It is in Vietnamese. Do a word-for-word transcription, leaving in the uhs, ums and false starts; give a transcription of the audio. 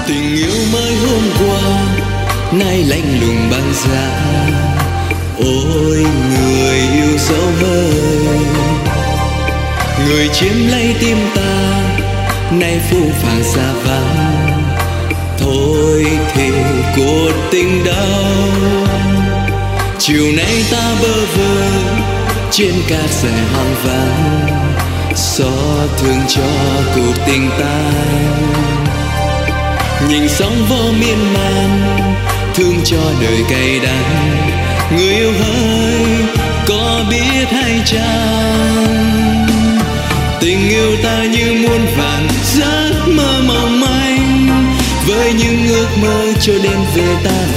Tình yêu mới hôm qua nay lạnh lùng băng giá. Ôi người yêu dấu hơi, người chiếm lấy tim ta nay phũ phàng xa vắng. Thôi thì cuộc tình đau, chiều nay ta bơ vơ trên cát dài hoang vắng, xót thương cho cuộc tình ta. Nhìn sóng vỗ miên man, thương cho đời cay đắng. Người yêu hỡi có biết hay chăng, tình yêu ta như muôn vàn giấc mơ mong manh, với những ước mơ cho đêm về ta